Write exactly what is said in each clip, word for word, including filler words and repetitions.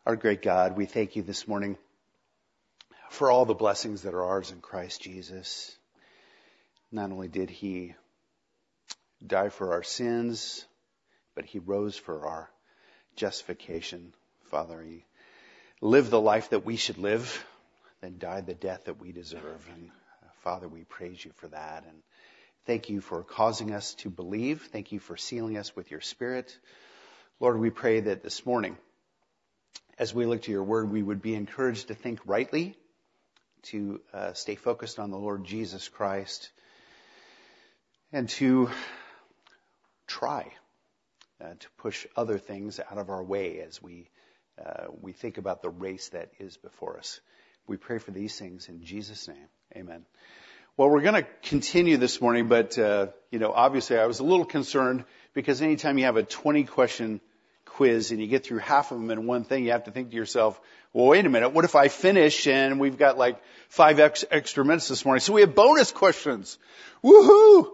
Our great God, we thank you this morning for all the blessings that are ours in Christ Jesus. Not only did he die for our sins, but he rose for our justification. Father, he lived the life that we should live, then died the death that we deserve. And uh, Father, we praise you for that. And thank you for causing us to believe. Thank you for sealing us with your Spirit. Lord, we pray that this morning, as we look to your word, we would be encouraged to think rightly, to uh, stay focused on the Lord Jesus Christ, and to try uh, to push other things out of our way as we uh, we think about the race that is before us. We pray for these things in Jesus' name. Amen. Well, we're going to continue this morning, but uh, you know, obviously I was a little concerned because anytime you have a twenty question quiz and you get through half of them in one thing, you have to think to yourself, well, wait a minute, what if I finish and we've got like five ex- extra minutes this morning? So we have bonus questions. Woohoo!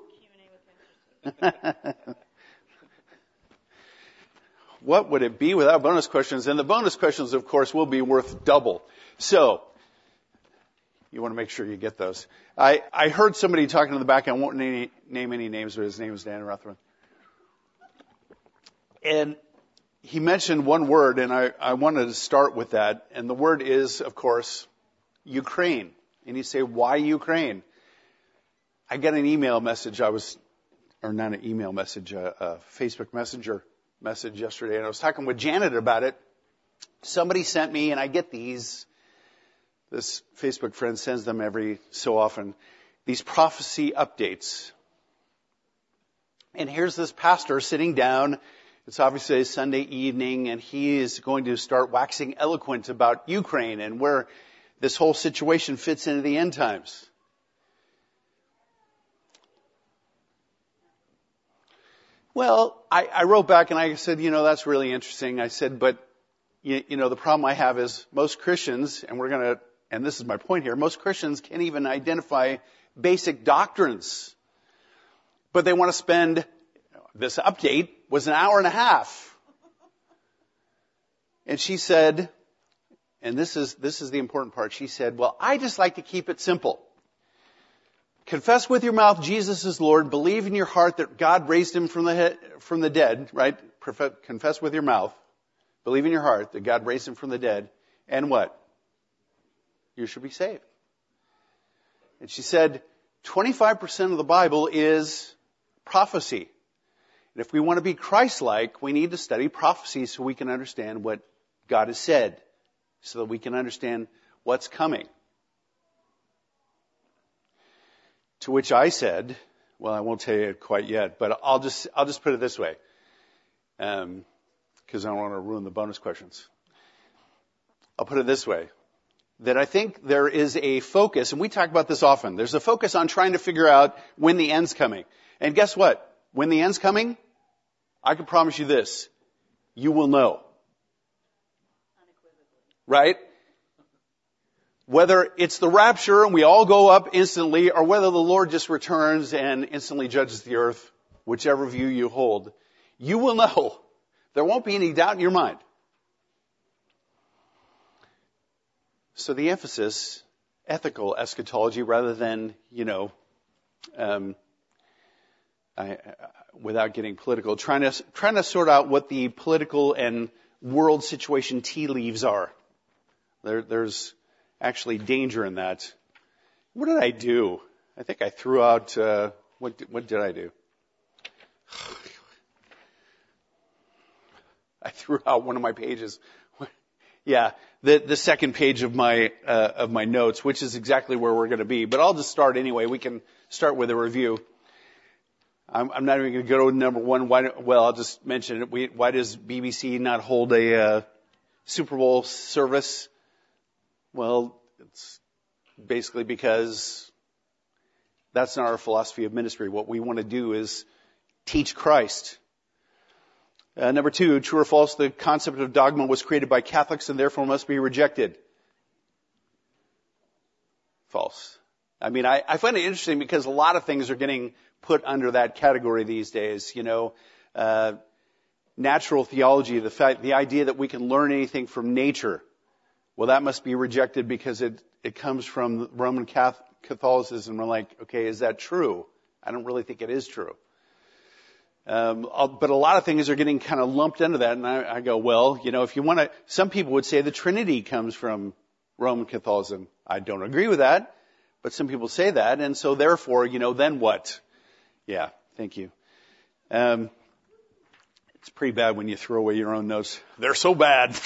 What would it be without bonus questions? And the bonus questions, of course, will be worth double. So you want to make sure you get those. I, I heard somebody talking in the back. I won't name, name any names, but his name is Dan Rothman. And he mentioned one word, and I, I wanted to start with that. And the word is, of course, Ukraine. And you say, why Ukraine? I got an email message. I was, or not an email message, a, a Facebook Messenger message yesterday. And I was talking with Janet about it. Somebody sent me, and I get these. This Facebook friend sends them every so often. These prophecy updates. And here's this pastor sitting down. It's obviously a Sunday evening, and he is going to start waxing eloquent about Ukraine and where this whole situation fits into the end times. Well, I, I wrote back and I said, you know, that's really interesting. I said, but, you, you know, the problem I have is most Christians, and we're going to, and this is my point here, most Christians can't even identify basic doctrines. But they want to spend, this update was an hour and a half. And she said, and this is, this is the important part. She said, well, I just like to keep it simple. Confess with your mouth Jesus is Lord. Believe in your heart that God raised him from the head, from the dead, right? Confess with your mouth. Believe in your heart that God raised him from the dead. And what? You should be saved. And she said, twenty-five percent of the Bible is prophecy. And if we want to be Christ-like, we need to study prophecy so we can understand what God has said, so that we can understand what's coming. To which I said, well, I won't tell you quite yet, but I'll just I'll just put it this way, um, because I don't want to ruin the bonus questions. I'll put it this way, that I think there is a focus, and we talk about this often. There's a focus on trying to figure out when the end's coming. And guess what? When the end's coming, I can promise you this. You will know. Right? Whether it's the rapture and we all go up instantly, or whether the Lord just returns and instantly judges the earth, whichever view you hold, you will know. There won't be any doubt in your mind. So the emphasis, ethical eschatology rather than, you know, um, I, without getting political, trying to trying to sort out what the political and world situation tea leaves are. There, there's actually danger in that. What did I do? I think I threw out. Uh, what what did I do? I threw out one of my pages. Yeah, the the second page of my uh, of my notes, which is exactly where we're going to be. But I'll just start anyway. We can start with a review. I'm, I'm not even going to go to number one. Why? Well, I'll just mention it. We, why does B B C not hold a uh, Super Bowl service? Well, it's basically because that's not our philosophy of ministry. What we want to do is teach Christ. Uh, number two, true or false, the concept of dogma was created by Catholics and therefore must be rejected. False. I mean, I, I find it interesting because a lot of things are getting put under that category these days. You know, uh, natural theology, the fact, the idea that we can learn anything from nature. Well, that must be rejected because it, it comes from Roman Catholicism. We're like, okay, is that true? I don't really think it is true. Um, but a lot of things are getting kind of lumped into that, and I, I go, well, you know, if you want to, some people would say the Trinity comes from Roman Catholicism. I don't agree with that, but some people say that, and so therefore, you know, then what? Yeah, thank you. Um, it's pretty bad when you throw away your own notes. They're so bad.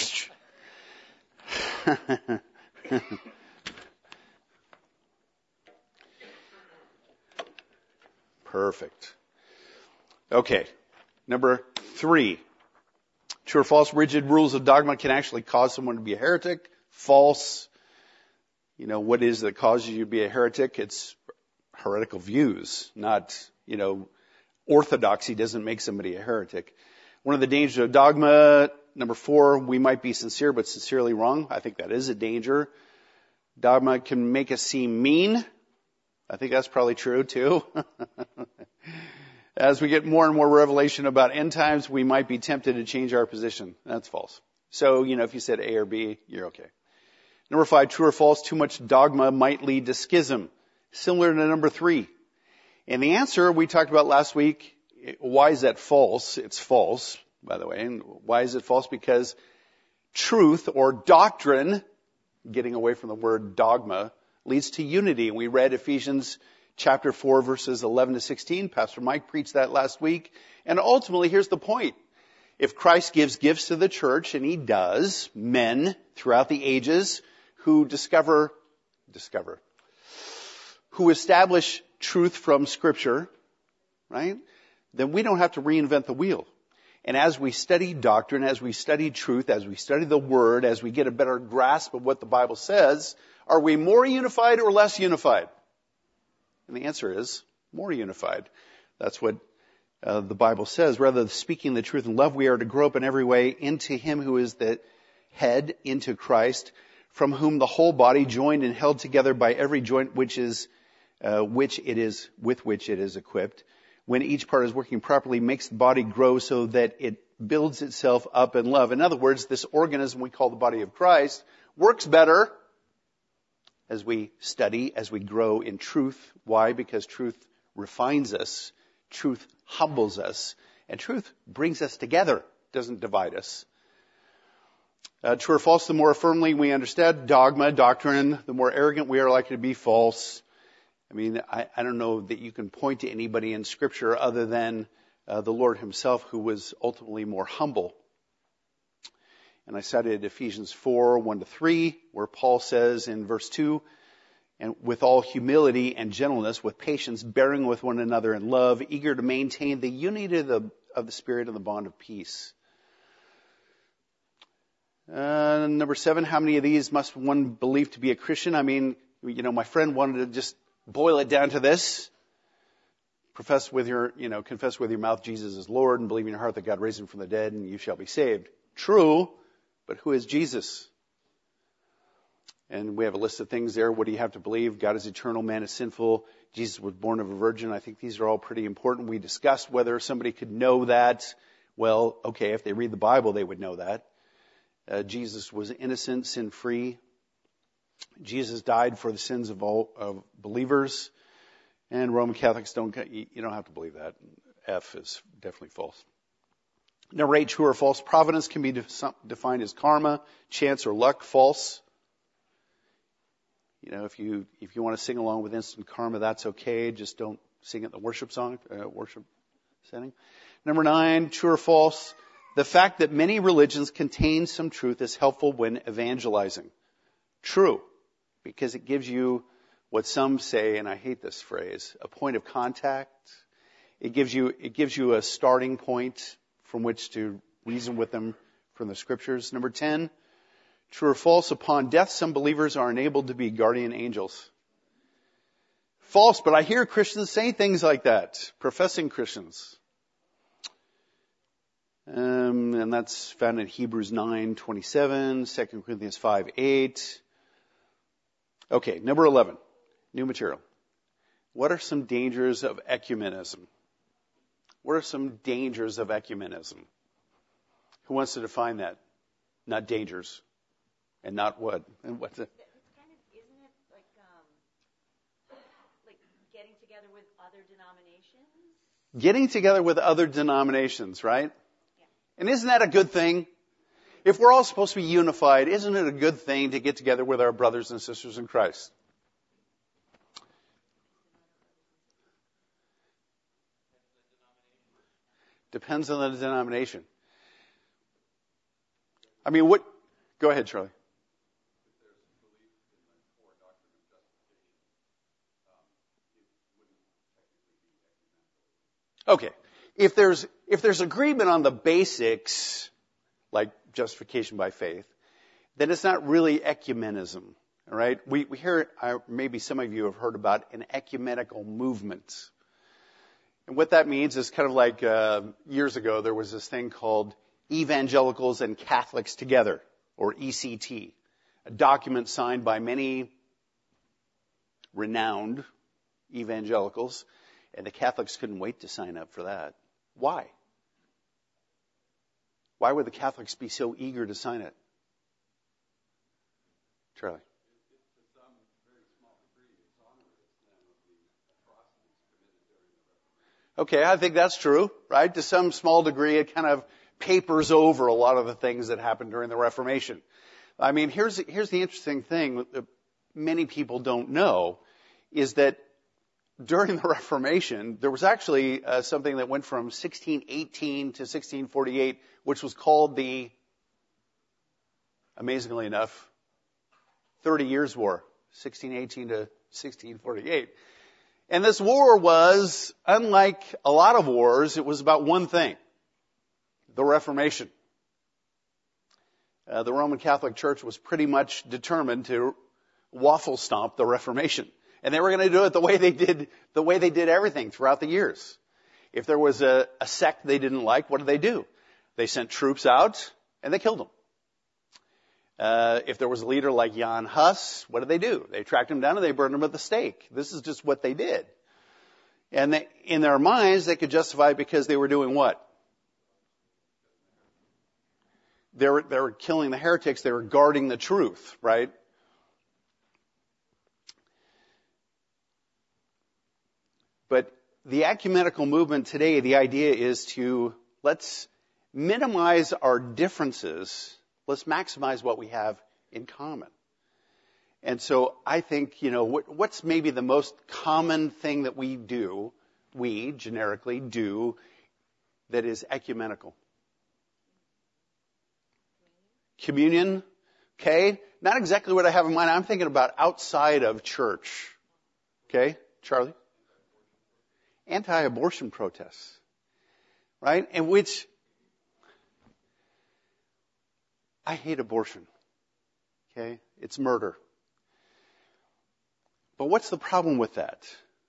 Perfect. Okay, number three. True or false, rigid rules of dogma can actually cause someone to be a heretic. False. You know, what is that causes you to be a heretic? It's heretical views, not, you know, orthodoxy doesn't make somebody a heretic. One of the dangers of dogma, number four, we might be sincere but sincerely wrong. I think that is a danger. Dogma can make us seem mean. I think that's probably true too. As we get more and more revelation about end times, we might be tempted to change our position. That's false. So, you know, if you said A or B, you're okay. Number five, true or false, too much dogma might lead to schism. Similar to number three. And the answer we talked about last week, why is that false? It's false, by the way. And why is it false? Because truth or doctrine, getting away from the word dogma, leads to unity. And we read Ephesians chapter four, verses eleven to sixteen. Pastor Mike preached that last week. And ultimately, here's the point. If Christ gives gifts to the church, and he does, men throughout the ages who discover, discover, who establish truth from Scripture, right? Then we don't have to reinvent the wheel. And as we study doctrine, as we study truth, as we study the Word, as we get a better grasp of what the Bible says, are we more unified or less unified? And the answer is more unified. That's what uh, the Bible says. Rather than speaking the truth in love, we are to grow up in every way into Him who is the head, into Christ, from whom the whole body, joined and held together by every joint which is, uh, which it is, with which it is equipped, when each part is working properly, makes the body grow so that it builds itself up in love. In other words, this organism we call the body of Christ works better as we study, as we grow in truth. Why? Because truth refines us, truth humbles us, and truth brings us together, doesn't divide us. Uh, true or false, the more firmly we understand dogma, doctrine, the more arrogant we are likely to be. False. I mean, I, I don't know that you can point to anybody in Scripture other than uh, the Lord himself who was ultimately more humble. And I cited Ephesians four, one to three, where Paul says in verse two, and with all humility and gentleness, with patience, bearing with one another in love, eager to maintain the unity of the, of the Spirit and the bond of peace. Uh, number seven, how many of these must one believe to be a Christian? I mean, you know, my friend wanted to just boil it down to this. Profess with your, you know, confess with your mouth Jesus is Lord and believe in your heart that God raised him from the dead and you shall be saved. True, but who is Jesus? And we have a list of things there. What do you have to believe? God is eternal, man is sinful. Jesus was born of a virgin. I think these are all pretty important. We discussed whether somebody could know that. Well, okay, if they read the Bible, they would know that. Uh, Jesus was innocent, sin-free. Jesus died for the sins of all of believers. And Roman Catholics don't, you don't have to believe that. F is definitely false. Number eight, true or false, providence can be defined as karma, chance, or luck. False. You know, if you if you want to sing along with instant karma, that's okay. Just don't sing it in the worship song, uh, worship setting. Number nine, true or false, the fact that many religions contain some truth is helpful when evangelizing. True, because it gives you what some say, and I hate this phrase, a point of contact. It gives you it gives you a starting point from which to reason with them from the Scriptures. Number ten, true or false, upon death some believers are enabled to be guardian angels. False, but I hear Christians say things like that, professing Christians. Um, and that's found in Hebrews nine twenty-seven, Second Corinthians five eight. Okay, number eleven, new material. What are some dangers of ecumenism? What are some dangers of ecumenism? Who wants to define that? Not dangers. And not what? And what's it? It's kind of, isn't it like, um, like getting together with other denominations? Getting together with other denominations, right? Yeah. And isn't that a good thing? If we're all supposed to be unified, isn't it a good thing to get together with our brothers and sisters in Christ? Depends on the denomination. I mean, what? Go ahead, Charlie. Okay. If there's, if there's agreement on the basics, like justification by faith, then it's not really ecumenism. All right? We, we hear, uh, maybe some of you have heard about an ecumenical movement. And what that means is kind of like, uh, years ago, there was this thing called Evangelicals and Catholics Together, or E C T, a document signed by many renowned evangelicals, and the Catholics couldn't wait to sign up for that. Why? Why would the Catholics be so eager to sign it? Charlie. Okay, I think that's true, right? To some small degree, it kind of papers over a lot of the things that happened during the Reformation. I mean, here's, here's the interesting thing that many people don't know, is that during the Reformation, there was actually uh, something that went from sixteen eighteen to sixteen forty-eight, which was called the, amazingly enough, Thirty Years' War, sixteen eighteen to sixteen forty-eight. And this war was, unlike a lot of wars, it was about one thing, the Reformation. Uh, the Roman Catholic Church was pretty much determined to waffle stomp the Reformation. And they were going to do it the way they did, the way they did everything throughout the years. If there was a, a sect they didn't like, what did they do? They sent troops out and they killed them. Uh, if there was a leader like Jan Hus, what did they do? They tracked him down and they burned him at the stake. This is just what they did. And they, in their minds, they could justify it because they were doing what? They were, they were killing the heretics. They were guarding the truth, right? But the ecumenical movement today, the idea is to let's minimize our differences. Let's maximize what we have in common. And so I think, you know, what, what's maybe the most common thing that we do, we generically do, that is ecumenical? Communion, okay? Not exactly what I have in mind. I'm thinking about outside of church. Okay, Charlie? Anti-abortion protests, right? And which, I hate abortion, okay? It's murder. But what's the problem with that?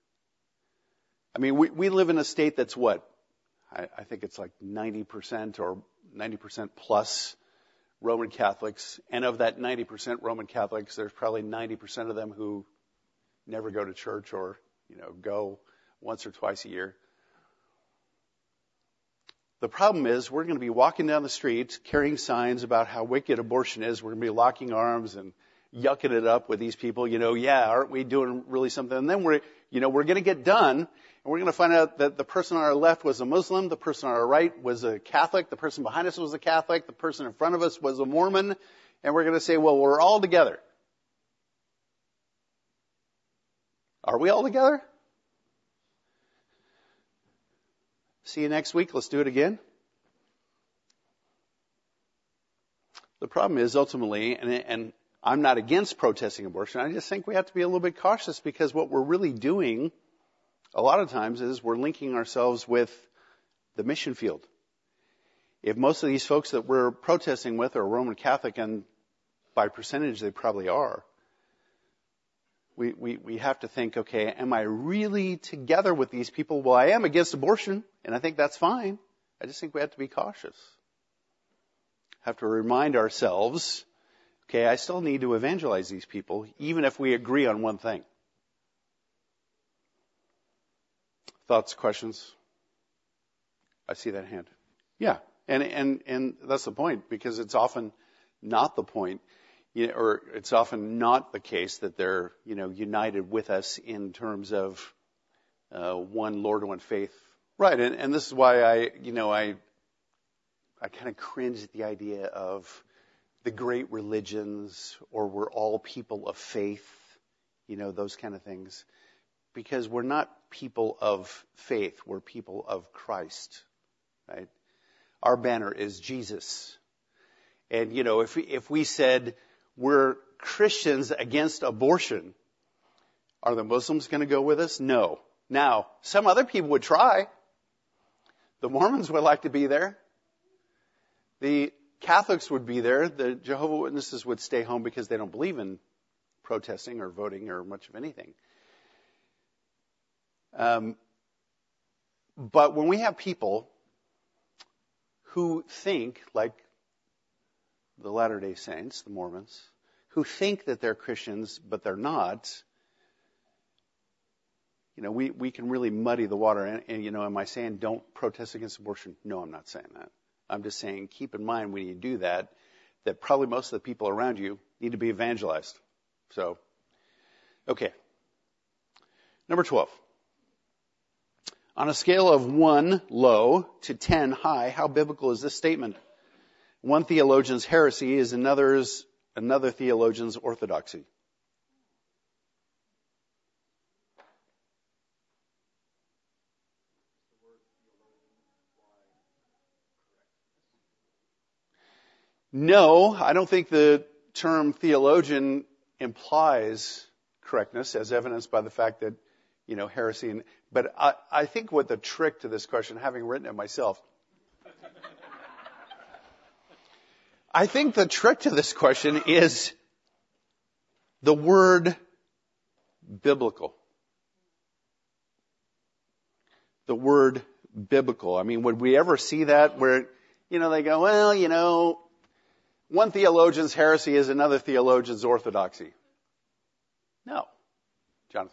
I mean, we, we live in a state that's what? I, I think it's like ninety percent or ninety percent plus Roman Catholics. And of that ninety percent Roman Catholics, there's probably ninety percent of them who never go to church or, you know, go once or twice a year. The problem is we're going to be walking down the street carrying signs about how wicked abortion is. We're going to be locking arms and yucking it up with these people. You know, yeah, aren't we doing really something? And then we're, you know, we're going to get done and we're going to find out that the person on our left was a Muslim, the person on our right was a Catholic, the person behind us was a Catholic, the person in front of us was a Mormon, and we're going to say, well, we're all together. Are we all together? See you next week. Let's do it again. The problem is ultimately, and, and I'm not against protesting abortion, I just think we have to be a little bit cautious because what we're really doing a lot of times is we're linking ourselves with the mission field. If most of these folks that we're protesting with are Roman Catholic, and by percentage they probably are, We, we, we have to think, okay, am I really together with these people? Well, I am against abortion, and I think that's fine. I just think we have to be cautious. Have to remind ourselves, okay, I still need to evangelize these people, even if we agree on one thing. Thoughts, questions? I see that hand. Yeah, And, and, and that's the point, because it's often not the point, you know, or it's often not the case that they're, you know, united with us in terms of, uh, one Lord, one faith. Right. And, and this is why I, you know, I, I kind of cringe at the idea of the great religions, or we're all people of faith, you know, those kind of things. Because we're not people of faith, we're people of Christ, right? Our banner is Jesus. And, you know, if we, if we said we're Christians against abortion, are the Muslims going to go with us? No. Now, some other people would try. The Mormons would like to be there. The Catholics would be there. The Jehovah's Witnesses would stay home because they don't believe in protesting or voting or much of anything. Um, but when we have people who think, like the Latter-day Saints, the Mormons, who think that they're Christians, but they're not, you know, we, we can really muddy the water. And, and, you know, am I saying don't protest against abortion? No, I'm not saying that. I'm just saying keep in mind when you do that, that probably most of the people around you need to be evangelized. So, okay. Number twelve. On a scale of one low to ten high, how biblical is this statement? One theologian's heresy is another's, another theologian's orthodoxy. No, I don't think the term theologian implies correctness, as evidenced by the fact that, you know, heresy. And, but I, I think what the trick to this question, having written it myself, I think the trick to this question is the word biblical. The word biblical. I mean, would we ever see that where, you know, they go, well, you know, one theologian's heresy is another theologian's orthodoxy. No. Jonathan.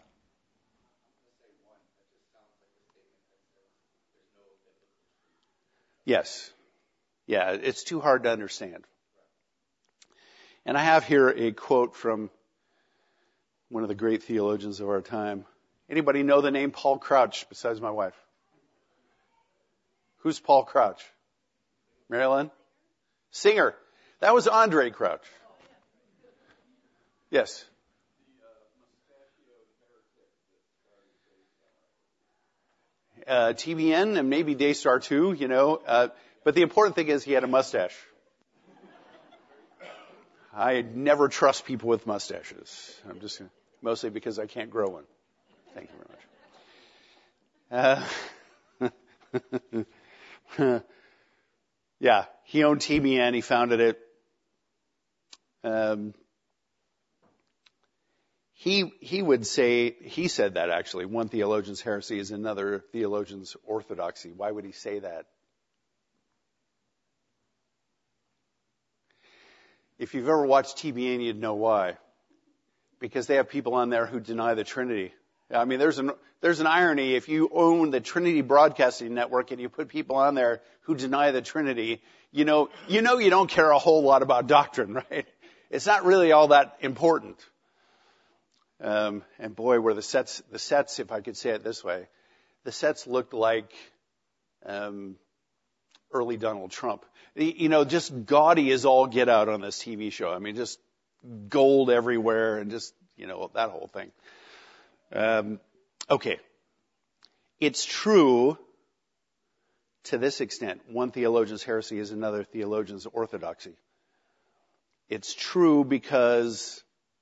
Yes. Yeah, it's too hard to understand. And I have here a quote from one of the great theologians of our time. Anybody know the name Paul Crouch besides my wife? Who's Paul Crouch? Marilyn? Singer. That was Andre Crouch. Yes. Uh, T B N and maybe Daystar too, you know. Uh, but the important thing is he had a mustache. I never trust people with mustaches. I'm just mostly because I can't grow one. Thank you very much. Uh, yeah, he owned T B N. He founded it. Um, he he would say, he said that actually, one theologian's heresy is another theologian's orthodoxy. Why would he say that? If you've ever watched T B N, you'd know why. Because they have people on there who deny the Trinity. I mean, there's an there's an irony. If you own the Trinity Broadcasting Network and you put people on there who deny the Trinity, you know, you know you don't care a whole lot about doctrine, right? It's not really all that important. Um, and boy, were the sets, the sets, if I could say it this way, the sets looked like um, early Donald Trump. You know, just gaudy as all get out on this T V show. I mean, just gold everywhere and just, you know, that whole thing. Um, okay. It's true to this extent. One theologian's heresy is another theologian's orthodoxy. It's true because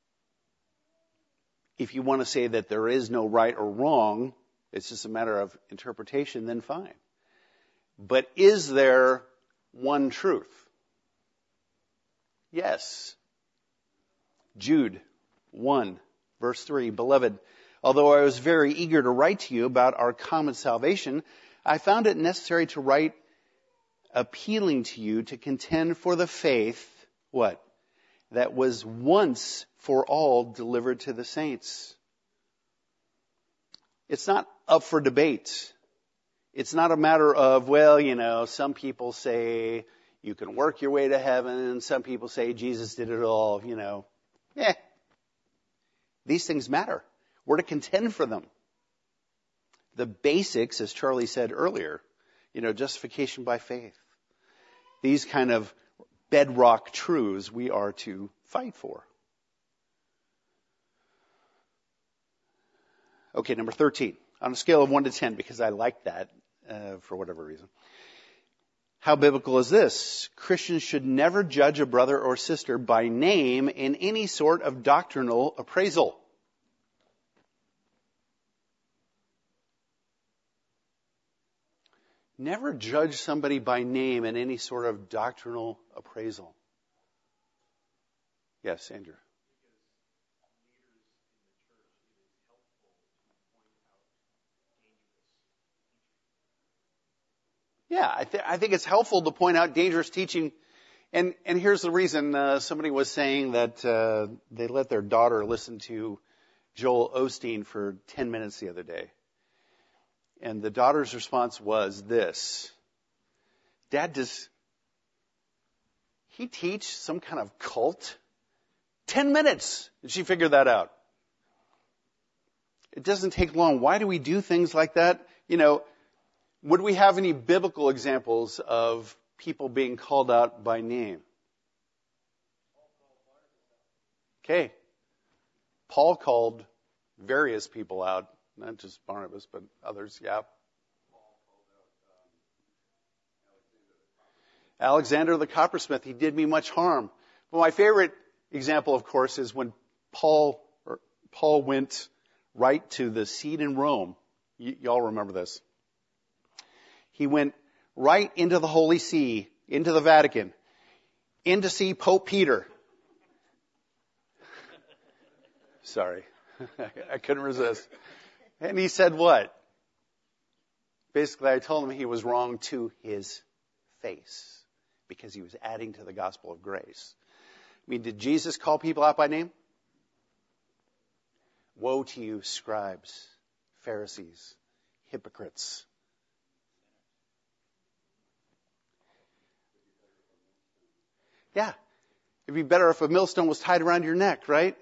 if you want to say that there is no right or wrong, it's just a matter of interpretation, then fine. But is there one truth? Yes. Jude one, verse three, Beloved, although I was very eager to write to you about our common salvation, I found it necessary to write appealing to you to contend for the faith, what? That was once for all delivered to the saints. It's not up for debate. It's not a matter of, well, you know, some people say you can work your way to heaven. Some people say Jesus did it all, you know. Eh. These things matter. We're to contend for them. The basics, as Charlie said earlier, you know, justification by faith. These kind of bedrock truths we are to fight for. Okay, number thirteen. On a scale of one to ten, because I like that uh, for whatever reason. How biblical is this? Christians should never judge a brother or sister by name in any sort of doctrinal appraisal. Never judge somebody by name in any sort of doctrinal appraisal. Yes, Andrew. Yeah, I, th- I think it's helpful to point out dangerous teaching. And, and here's the reason. Uh, somebody was saying that uh, they let their daughter listen to Joel Osteen for ten minutes the other day. And the daughter's response was this: Dad, does he teach some kind of cult? Ten minutes! And she figured that out. It doesn't take long. Why do we do things like that? You know, would we have any biblical examples of people being called out by name? Okay. Paul called various people out. Not just Barnabas, but others, yeah. Alexander the coppersmith, he did me much harm. But my favorite example, of course, is when Paul or Paul went right to the seat in Rome. Y- y'all remember this. He went right into the Holy See, into the Vatican, in to see Pope Peter. Sorry, I couldn't resist. And he said what? Basically, I told him he was wrong to his face because he was adding to the gospel of grace. I mean, did Jesus call people out by name? Woe to you, scribes, Pharisees, hypocrites. Yeah. It'd be better if a millstone was tied around your neck, right?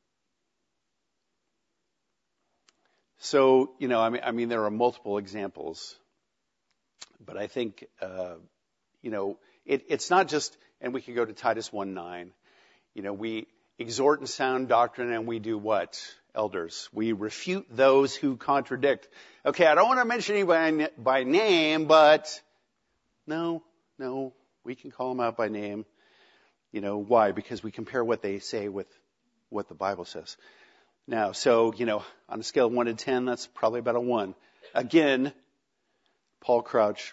So, you know, I mean, I mean, there are multiple examples, but I think, uh, you know, it, it's not just, and we can go to Titus one nine, you know, we exhort in sound doctrine and we do what? Elders. We refute those who contradict. Okay, I don't want to mention anybody by name, but no, no, we can call them out by name. You know, why? Because we compare what they say with what the Bible says. Now, so, you know, on a scale of one to ten, that's probably about a one. Again, Paul Crouch.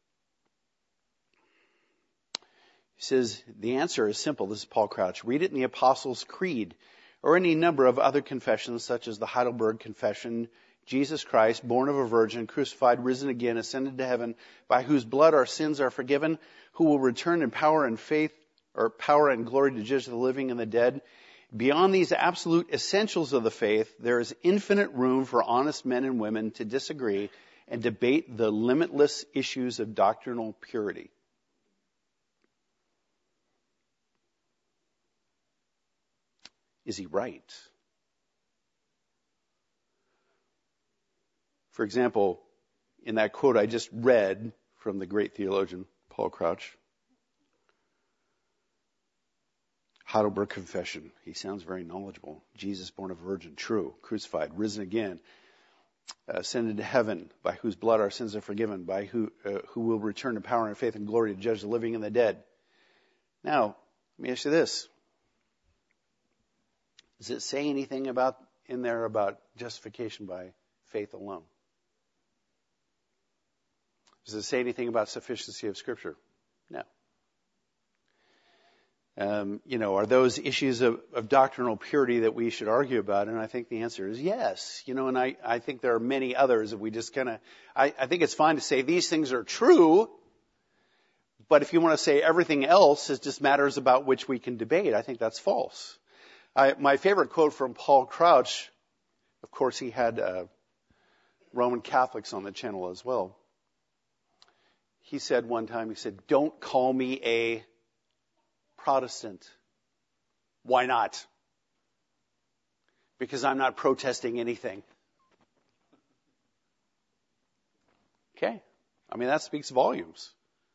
He says, the answer is simple. This is Paul Crouch. Read it in the Apostles' Creed or any number of other confessions such as the Heidelberg Confession, Jesus Christ, born of a virgin, crucified, risen again, ascended to heaven, by whose blood our sins are forgiven, who will return in power and faith, or power and glory to judge the living and the dead. Beyond these absolute essentials of the faith, there is infinite room for honest men and women to disagree and debate the limitless issues of doctrinal purity. Is he right? For example, in that quote I just read from the great theologian Paul Crouch, Heidelberg Confession. He sounds very knowledgeable. Jesus born of a virgin, true, crucified, risen again, ascended to heaven, by whose blood our sins are forgiven, by who uh, who will return to power and faith and glory to judge the living and the dead. Now, let me ask you this. Does it say anything about in there about justification by faith alone? Does it say anything about sufficiency of Scripture? No. Um, you know, are those issues of, of doctrinal purity that we should argue about? And I think the answer is yes. You know, and I, I think there are many others that we just kind of, I, I think it's fine to say these things are true, but if you want to say everything else is just matters about which we can debate, I think that's false. I, my favorite quote from Paul Crouch, of course he had uh, Roman Catholics on the channel as well. he said one time, he said, don't call me a Protestant. Why not? Because I'm not protesting anything. Okay. I mean, that speaks volumes.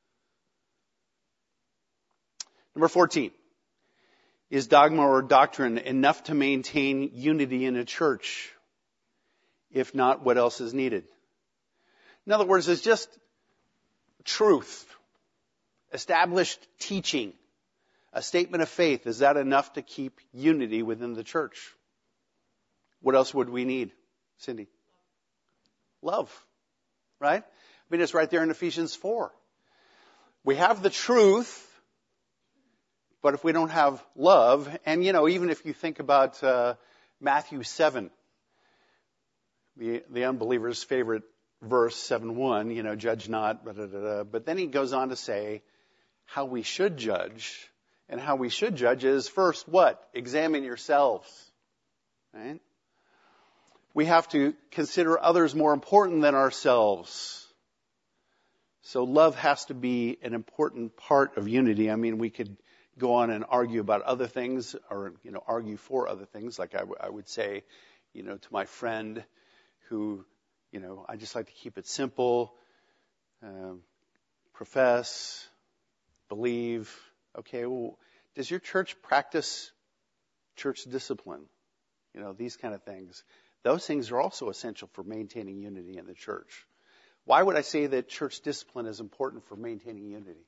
Number fourteen. Is dogma or doctrine enough to maintain unity in a church? If not, what else is needed? In other words, is just truth, established teaching, a statement of faith, is that enough to keep unity within the church? What else would we need, Cindy? Love, right? I mean, it's right there in Ephesians four. We have the truth, but if we don't have love, and you know, even if you think about uh, Matthew seven, the the unbeliever's favorite verse, seven one, you know, judge not, blah, blah, blah, blah. But then he goes on to say how we should judge, and how we should judge is first what? Examine yourselves, right? We have to consider others more important than ourselves. So love has to be an important part of unity. I mean, we could go on and argue about other things, or, you know, argue for other things. Like I, w- I would say, you know, to my friend who, you know, I just like to keep it simple, um, profess, believe. Okay, well, does your church practice church discipline? You know, these kind of things. Those things are also essential for maintaining unity in the church. Why would I say that church discipline is important for maintaining unity?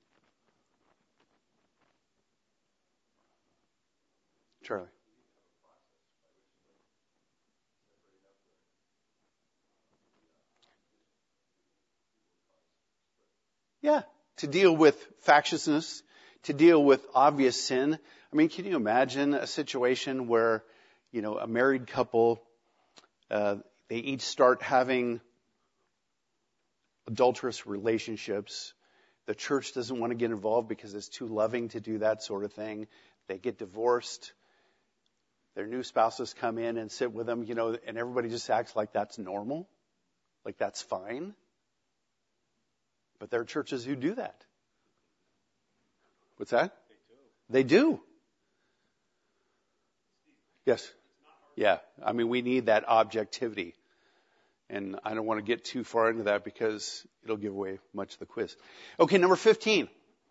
Charlie. Yeah, to deal with factiousness, to deal with obvious sin. I mean, can you imagine a situation where, you know, a married couple, uh, they each start having adulterous relationships. The church doesn't want to get involved because it's too loving to do that sort of thing. They get divorced. Their new spouses come in and sit with them, you know, and everybody just acts like that's normal, like that's fine. But there are churches who do that. What's that? They do. They do. Yes. Yeah. I mean, we need that objectivity. And I don't want to get too far into that because it'll give away much of the quiz. Okay, number fifteen.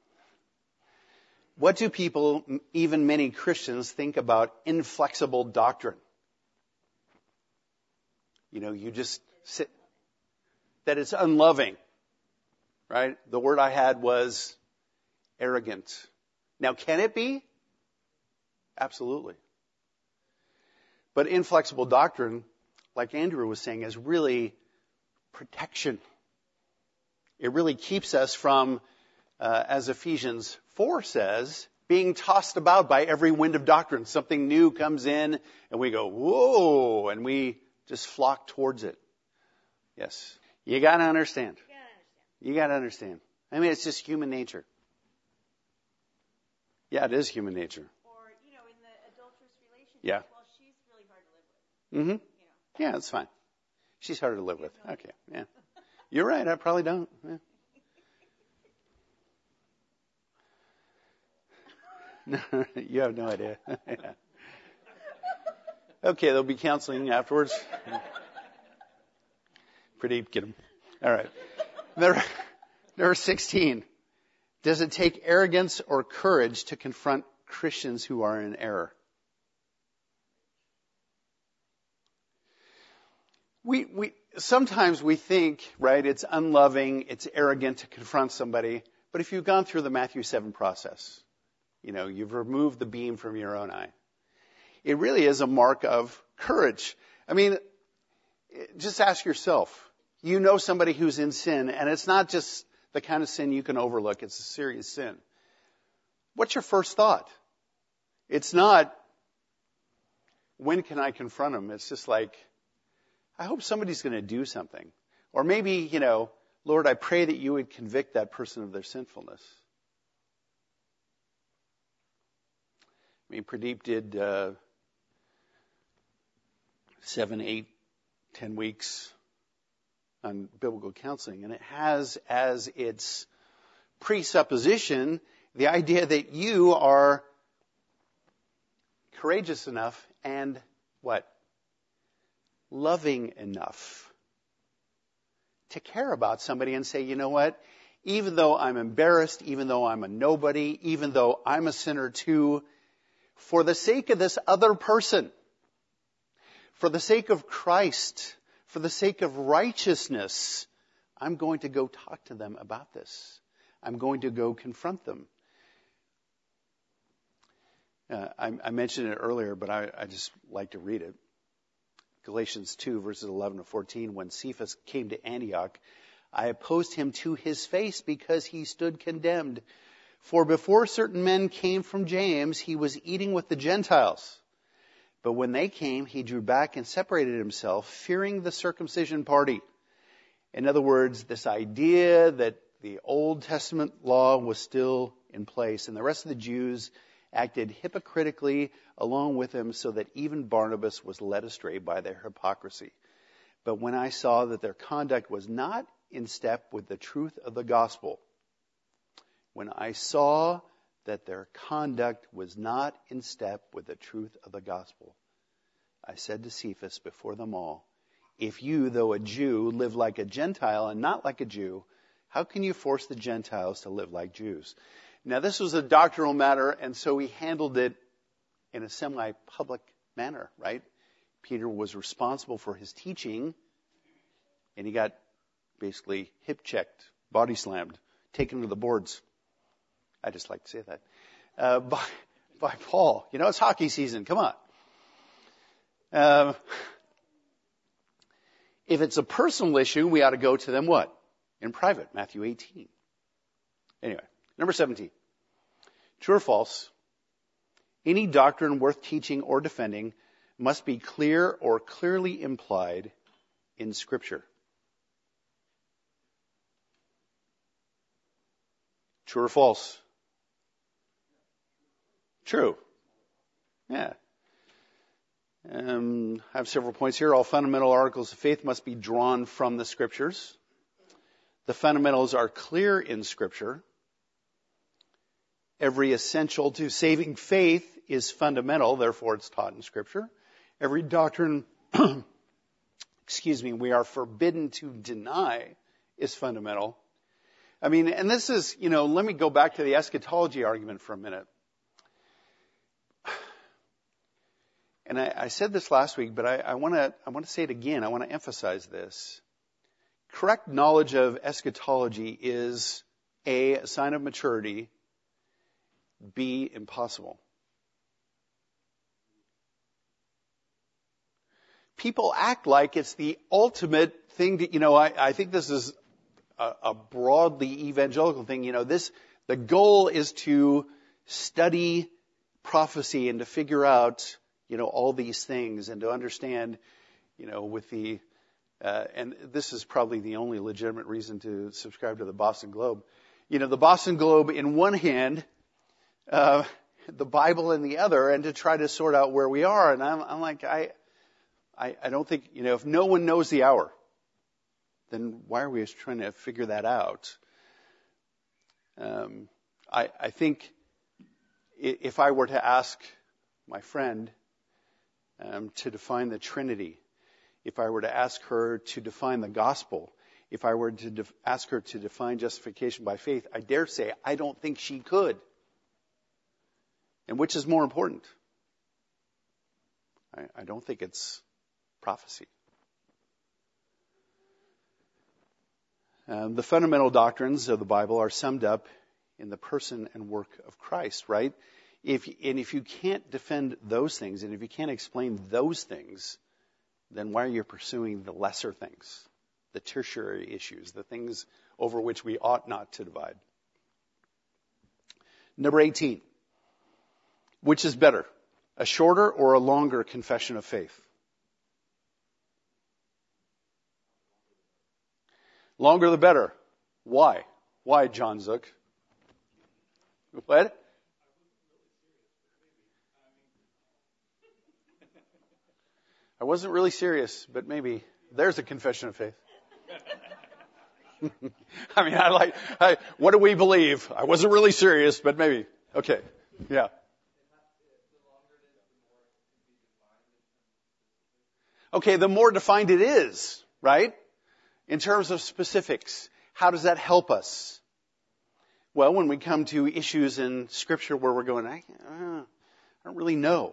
What do people, even many Christians, think about inflexible doctrine? You know, you just sit, that it's unloving, right? The word I had was arrogant. Now, can it be? Absolutely. But inflexible doctrine, like Andrew was saying, is really protection. It really keeps us from, uh, as Ephesians four says, being tossed about by every wind of doctrine. Something new comes in and we go, whoa, and we just flock towards it. Yes. You gotta understand. You gotta understand. I mean, it's just human nature. Yeah, it is human nature. Or, you know, in the adulterous relationship, Yeah. well, she's really hard to live with. Mm-hmm. You know. Yeah, that's fine. She's harder to live with. Okay, yeah. You're right, I probably don't. Yeah. No, you have no idea. Yeah. Okay, there'll be counseling afterwards. Pretty, get them. All right. Number, number sixteen. Does it take arrogance or courage to confront Christians who are in error? We, we, sometimes we think, right, it's unloving, it's arrogant to confront somebody. But if you've gone through the Matthew seven process, you know, you've removed the beam from your own eye. It really is a mark of courage. I mean, just ask yourself, you know somebody who's in sin, and it's not just the kind of sin you can overlook, it's a serious sin. What's your first thought? It's not, when can I confront him? It's just like, I hope somebody's going to do something. Or maybe, you know, Lord, I pray that you would convict that person of their sinfulness. I mean, Pradeep did uh, seven, eight, ten weeks on biblical counseling, and it has as its presupposition, the idea that you are courageous enough and what? Loving enough to care about somebody and say, you know what? Even though I'm embarrassed, even though I'm a nobody, even though I'm a sinner too, for the sake of this other person, for the sake of Christ, for the sake of righteousness, I'm going to go talk to them about this. I'm going to go confront them. Uh, I, I mentioned it earlier, but I, I just like to read it. Galatians two, verses eleven to fourteen. When Cephas came to Antioch, I opposed him to his face because he stood condemned. For before certain men came from James, he was eating with the Gentiles. But when they came, he drew back and separated himself, fearing the circumcision party. In other words, this idea that the Old Testament law was still in place, and the rest of the Jews acted hypocritically along with him, so that even Barnabas was led astray by their hypocrisy. But when I saw that their conduct was not in step with the truth of the gospel, when I saw that their conduct was not in step with the truth of the gospel, I said to Cephas before them all, if you, though a Jew, live like a Gentile and not like a Jew, how can you force the Gentiles to live like Jews? Now, this was a doctrinal matter, and so he handled it in a semi-public manner, right? Peter was responsible for his teaching, and he got basically hip-checked, body slammed, taken to the boards. I just like to say that. Uh, by, by Paul. You know, it's hockey season. Come on. Uh, if it's a personal issue, we ought to go to them what? In private. Matthew eighteen. Anyway, number seventeen. True or false? Any doctrine worth teaching or defending must be clear or clearly implied in Scripture. True or false? True. Yeah. Um, I have several points here. All fundamental articles of faith must be drawn from the Scriptures. The fundamentals are clear in Scripture. Every essential to saving faith is fundamental, therefore it's taught in Scripture. Every doctrine, excuse me, we are forbidden to deny is fundamental. I mean, and this is, you know, let me go back to the eschatology argument for a minute. And I, I said this last week, but I, I want to I want to say it again. I want to emphasize this. Correct knowledge of eschatology is A, a sign of maturity, B, impossible. People act like it's the ultimate thing that, you know, I, I think this is a, a broadly evangelical thing. You know, this, the goal is to study prophecy and to figure out, you know, all these things and to understand, you know, with the, uh, and this is probably the only legitimate reason to subscribe to the Boston Globe. You know, the Boston Globe in one hand, uh, the Bible in the other, and to try to sort out where we are. And I'm, I'm like, I, I, I don't think, you know, if no one knows the hour, then why are we trying to figure that out? Um, I, I think if I were to ask my friend um, to define the Trinity, if I were to ask her to define the gospel, if I were to def- ask her to define justification by faith, I dare say I don't think she could. And which is more important? I, I don't think it's prophecy. Um, the fundamental doctrines of the Bible are summed up in the person and work of Christ, right? If and if you can't defend those things, and if you can't explain those things, then why are you pursuing the lesser things, the tertiary issues, the things over which we ought not to divide? Number eighteen. Which is better, a shorter or a longer confession of faith? Longer the better. Why? Why, John Zook? What? I wasn't really serious, but maybe. There's a confession of faith. I mean, I like, I, what do we believe? I wasn't really serious, but maybe. Okay. Yeah. Okay, the more defined it is, right? In terms of specifics, how does that help us? Well, when we come to issues in Scripture where we're going, I, uh, I don't really know.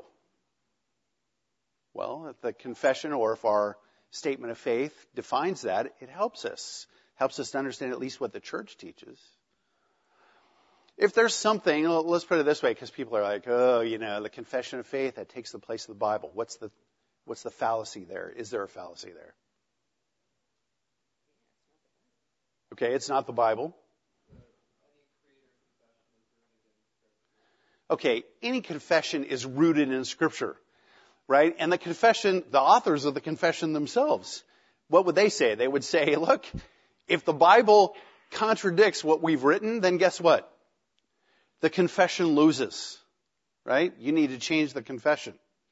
Well, if the confession or if our statement of faith defines that, it helps us. Helps us to understand at least what the church teaches. If there's something, let's put it this way, because people are like, oh, you know, the confession of faith, that takes the place of the Bible. What's the What's the fallacy there? Is there a fallacy there? Okay, it's not the Bible. Okay, any confession is rooted in Scripture, right? And the confession, the authors of the confession themselves, what would they say? They would say, look, if the Bible contradicts what we've written, then guess what? The confession loses, right? You need to change the confession.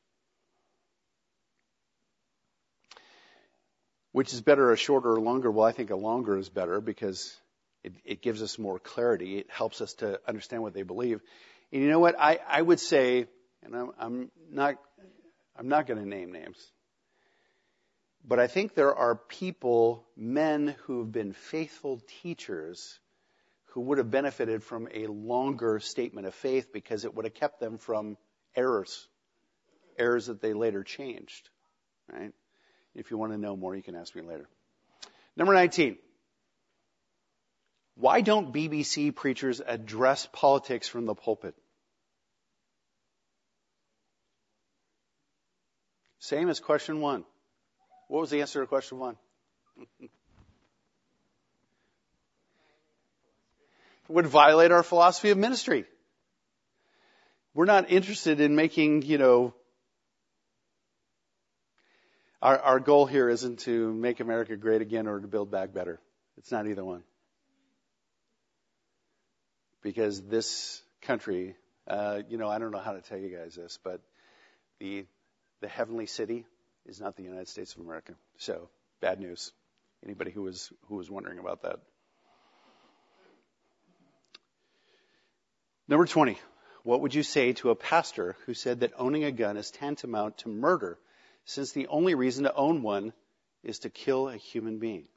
Which is better, a shorter or longer? Well, I think a longer is better because it, it gives us more clarity. It helps us to understand what they believe. And you know what? I, I would say, and I'm, I'm not, I'm not going to name names, but I think there are people, men who have been faithful teachers who would have benefited from a longer statement of faith because it would have kept them from errors, errors that they later changed, right? If you want to know more, you can ask me later. Number nineteen. Why don't B B C preachers address politics from the pulpit? Same as question one. What was the answer to question one? It would violate our philosophy of ministry. We're not interested in making, you know, Our, our goal here isn't to make America great again or to build back better. It's not either one. Because this country, uh, you know, I don't know how to tell you guys this, but the the heavenly city is not the United States of America. So, bad news. Anybody who was who was wondering about that. Number twenty. What would you say to a pastor who said that owning a gun is tantamount to murder, since the only reason to own one is to kill a human being?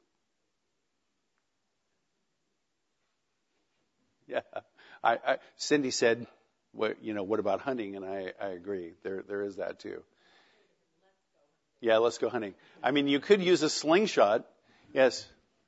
Yeah, I, I, Cindy said, "What you know? What about hunting?" And I, I agree. There, there is that too. Yeah, let's go hunting. I mean, you could use a slingshot. Yes.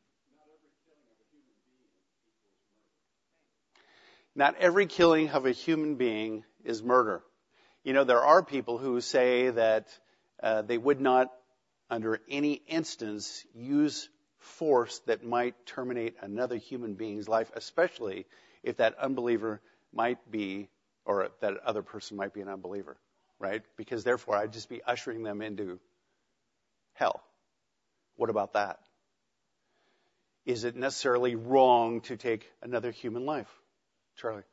Not every killing of a human being is murder. You know, there are people who say that Uh, they would not, under any instance, use force that might terminate another human being's life, especially if that unbeliever might be, or that other person might be an unbeliever, right? Because therefore, I'd just be ushering them into hell. What about that? Is it necessarily wrong to take another human life? Charlie?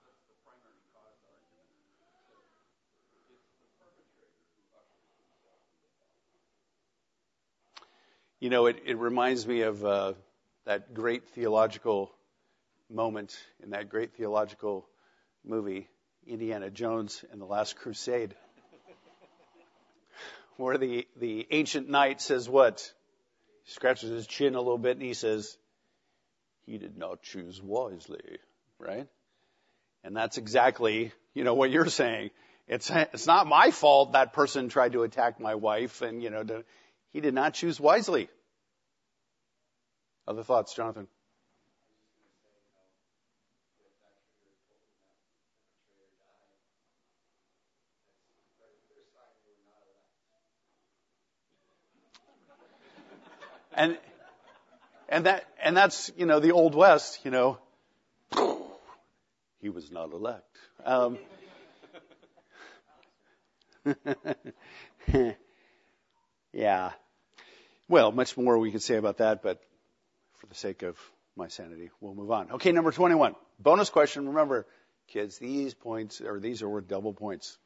You know, it, it reminds me of uh, that great theological moment in that great theological movie, Indiana Jones and the Last Crusade, where the, the ancient knight says what? He scratches his chin a little bit and he says, he did not choose wisely, right? And that's exactly, you know, what you're saying. It's it's not my fault that person tried to attack my wife and, you know, to, he did not choose wisely. Other thoughts, Jonathan? And and that and that's, you know, the Old West, you know. He was not elect. Um, yeah. Well, much more we could say about that, but for the sake of my sanity, we'll move on. Okay, number twenty-one. Bonus question. Remember, kids, these points, or these are worth double points.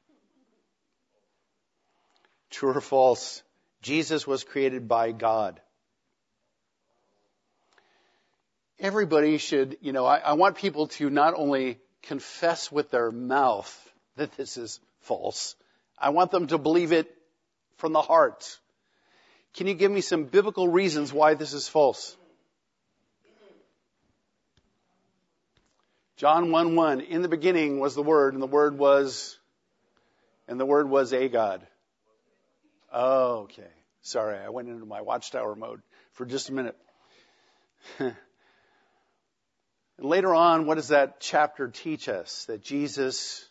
True or false? Jesus was created by God. everybody should, you know, I, I want people to not only confess with their mouth that this is false, I want them to believe it from the heart. Can you give me some biblical reasons why this is false? John one one, in the beginning was the Word, and the Word was, and the Word was a God. Oh, okay. Sorry, I went into my Watchtower mode for just a minute. And later on, what does that chapter teach us? That Jesus,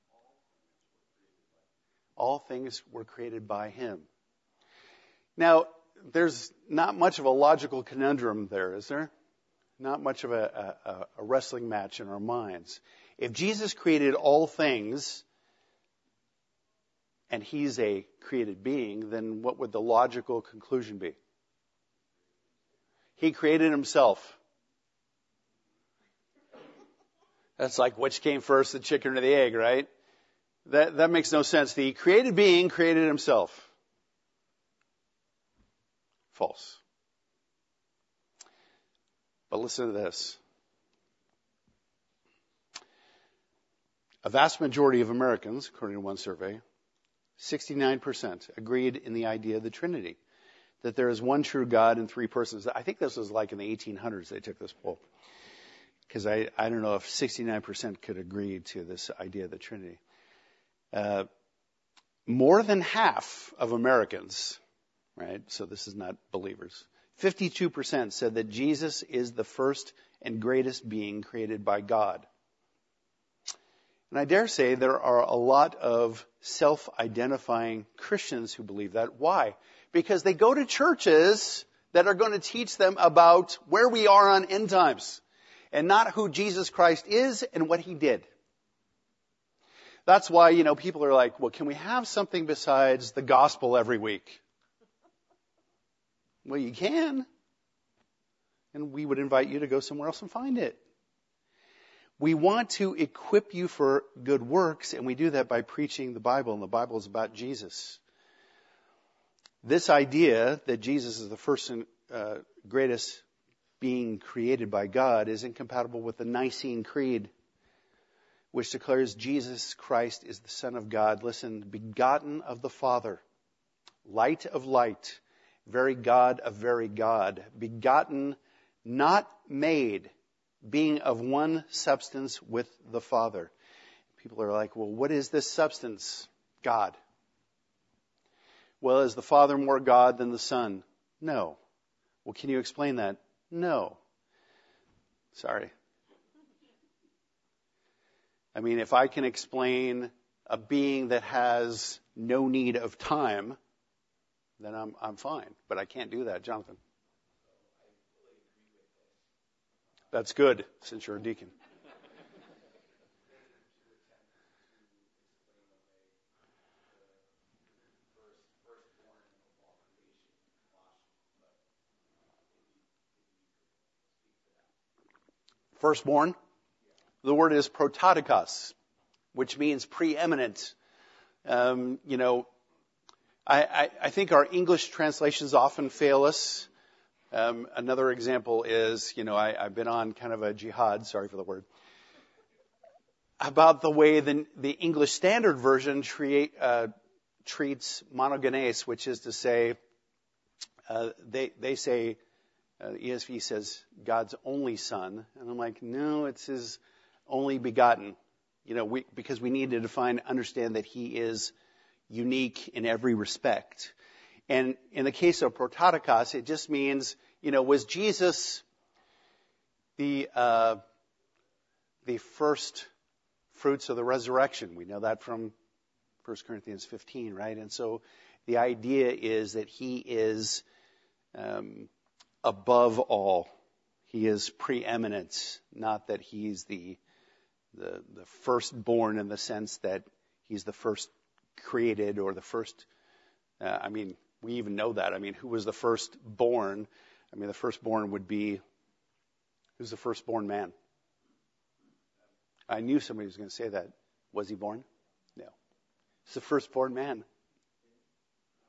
all things were created by Him. Now, there's not much of a logical conundrum there, is there? Not much of a, a, a wrestling match in our minds. If Jesus created all things, and He's a created being, then what would the logical conclusion be? He created Himself. That's like which came first, the chicken or the egg, right? That, that makes no sense. The created being created Himself. False. But listen to this. A vast majority of Americans, according to one survey, sixty-nine percent agreed in the idea of the Trinity, that there is one true God and three persons. I think this was like in the eighteen hundreds they took this poll, because I, I don't know if sixty-nine percent could agree to this idea of the Trinity. Uh, more than half of Americans, right, so this is not believers, fifty-two percent said that Jesus is the first and greatest being created by God. And I dare say there are a lot of self-identifying Christians who believe that. Why? Because they go to churches that are going to teach them about where we are on end times and not who Jesus Christ is and what He did. That's why, you know, people are like, well, can we have something besides the gospel every week? Well, you can. And we would invite you to go somewhere else and find it. We want to equip you for good works, and we do that by preaching the Bible, and the Bible is about Jesus. This idea that Jesus is the first and uh, greatest being created by God is incompatible with the Nicene Creed, which declares Jesus Christ is the Son of God. Listen, begotten of the Father, light of light, very God of very God, begotten, not made, being of one substance with the Father. People are like, well, what is this substance? God. Well, is the Father more God than the Son? No. Well, can you explain that? No. Sorry. I mean, if I can explain a being that has no need of time, then I'm I'm fine. But I can't do that, Jonathan. That's good, since you're a deacon. Firstborn. The word is prototokos, which means preeminent. Um, you know, I, I, I think our English translations often fail us. Um, another example is, you know, I, I've been on kind of a jihad, sorry for the word, about the way the, the English Standard Version treat, uh, treats monogenes, which is to say, uh, they, they say, uh, the E S V says God's only Son. And I'm like, no, it's His only begotten. You know, we, because we need to define, understand that He is unique in every respect. And in the case of prototokos, it just means, you know, was Jesus the uh, the first fruits of the resurrection? We know that from First Corinthians fifteen, right? And so the idea is that He is um, above all. He is preeminent, not that He's the the the firstborn in the sense that He's the first created or the first. Uh, I mean. We even know that. I mean, who was the firstborn? I mean, the firstborn would be, who's the firstborn man? I knew somebody was going to say that. Was he born? No. It's the firstborn man.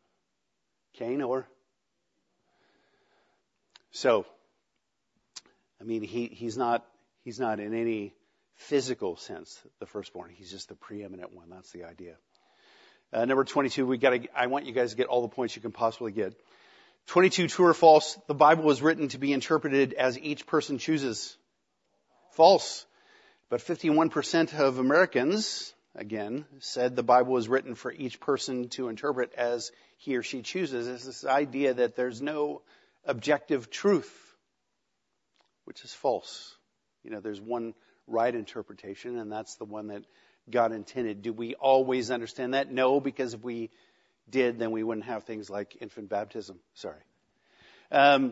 Cain or? So, I mean, he, he's not he's not in any physical sense the firstborn. He's just the preeminent one. That's the idea. Uh, number twenty-two, we got to. I want you guys to get all the points you can possibly get. twenty-two, true or false? The Bible was written to be interpreted as each person chooses. False. But fifty-one percent of Americans, again, said the Bible was written for each person to interpret as he or she chooses. It's this idea that there's no objective truth, which is false. You know, there's one right interpretation, and that's the one that God intended. Do we always understand that? No, because if we did, then we wouldn't have things like infant baptism. Sorry. Um,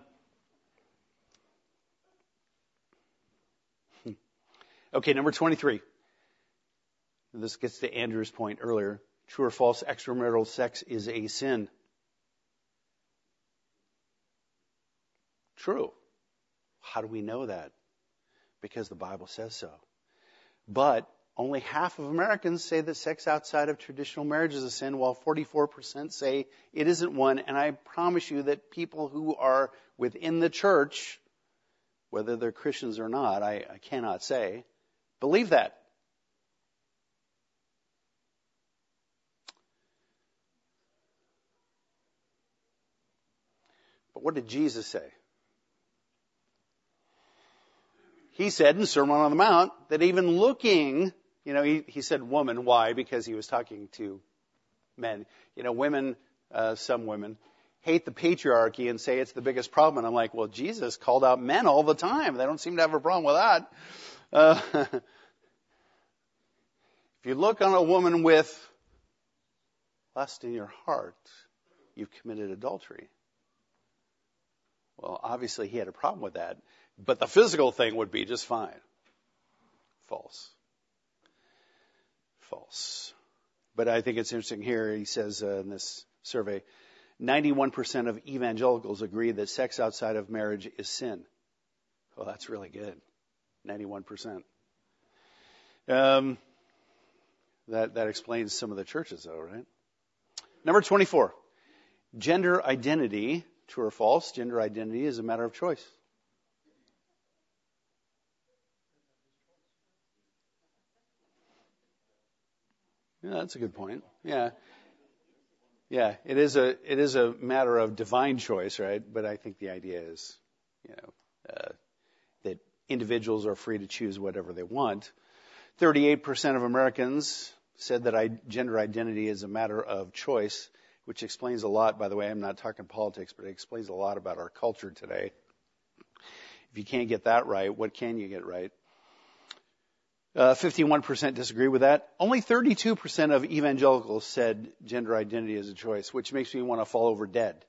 okay, number twenty-three. This gets to Andrew's point earlier. True or false, extramarital sex is a sin? True. How do we know that? Because the Bible says so. But only half of Americans say that sex outside of traditional marriage is a sin, while forty-four percent say it isn't one. And I promise you that people who are within the church, whether they're Christians or not, I, I cannot say, believe that. But what did Jesus say? He said in Sermon on the Mount that even looking, you know, he, he said woman. Why? Because he was talking to men. You know, women, uh, some women, hate the patriarchy and say it's the biggest problem. And I'm like, well, Jesus called out men all the time. They don't seem to have a problem with that. Uh, if you look on a woman with lust in your heart, you've committed adultery. Well, obviously he had a problem with that. But the physical thing would be just fine. False. False. But I think it's interesting here, he says uh, in this survey, ninety-one percent of evangelicals agree that sex outside of marriage is sin. Well, that's really good. ninety-one percent. Um, that, that explains some of the churches, though, right? Number twenty-four. Gender identity, true or false, gender identity is a matter of choice. Yeah, that's a good point. Yeah. Yeah, it is a it is a matter of divine choice, right? But I think the idea is, you know, uh, that individuals are free to choose whatever they want. thirty-eight percent of Americans said that I, gender identity is a matter of choice, which explains a lot, by the way. I'm not talking politics, but it explains a lot about our culture today. If you can't get that right, what can you get right? Uh, fifty-one percent disagree with that. Only thirty-two percent of evangelicals said gender identity is a choice, which makes me want to fall over dead.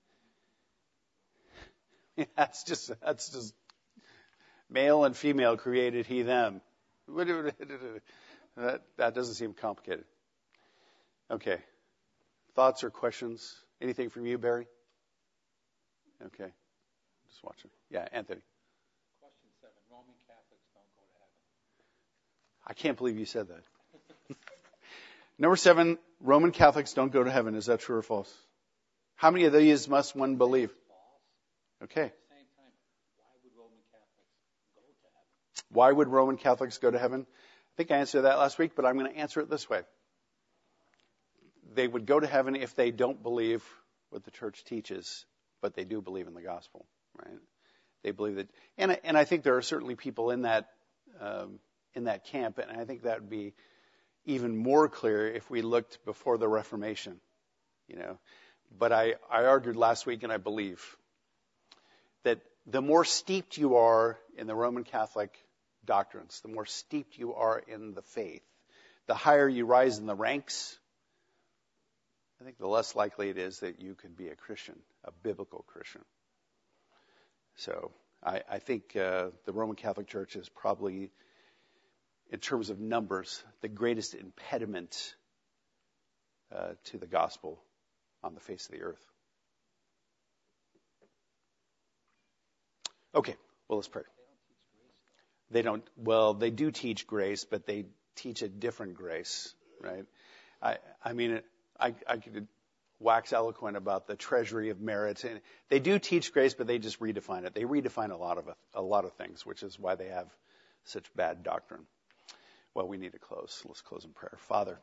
that's just that's just male and female created he them. That that doesn't seem complicated. Okay. Thoughts or questions? Anything from you, Barry? Okay. Just watching. Yeah, Anthony. Question seven. Roman Catholics don't go to heaven. I can't believe you said that. Number seven, Roman Catholics don't go to heaven. Is that true or false? How many of these must one believe? False. Okay. At the same time, why would Roman Catholics go to heaven? Why would Roman Catholics go to heaven? I think I answered that last week, but I'm going to answer it this way. They would go to heaven if they don't believe what the church teaches, but they do believe in the gospel, right? They believe that, and and I think there are certainly people in that um, in that camp, and I think that would be even more clear if we looked before the Reformation, you know. But I, I argued last week, and I believe that the more steeped you are in the Roman Catholic doctrines, the more steeped you are in the faith, the higher you rise in the ranks, I think the less likely it is that you can be a Christian, a biblical Christian. So I, I think uh, the Roman Catholic Church is probably, in terms of numbers, the greatest impediment uh, to the gospel on the face of the earth. Okay, well, let's pray. They don't, well, they do teach grace, but they teach a different grace, right? I, I mean, I, I could wax eloquent about the treasury of merit. And they do teach grace, but they just redefine it. They redefine a lot of a lot of things, which is why they have such bad doctrine. Well, we need to close. Let's close in prayer. Father,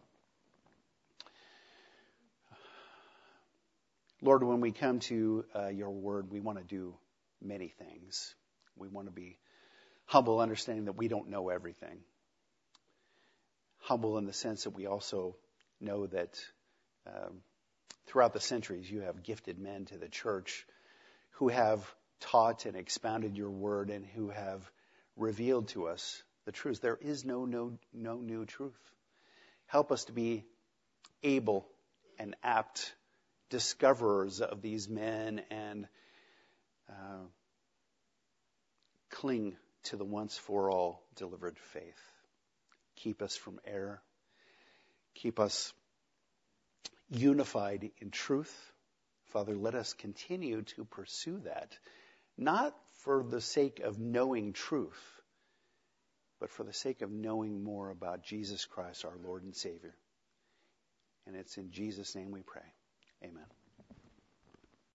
Lord, when we come to uh, your word, we want to do many things. We want to be humble, understanding that we don't know everything. Humble in the sense that we also know that um, throughout the centuries you have gifted men to the church who have taught and expounded your word and who have revealed to us the truth. There is no, no, no new truth. Help us to be able and apt discoverers of these men and uh, cling to the once for all delivered faith. Keep us from error. Keep us unified in truth. Father, let us continue to pursue that, not for the sake of knowing truth, but for the sake of knowing more about Jesus Christ, our Lord and Savior. And it's in Jesus' name we pray. Amen.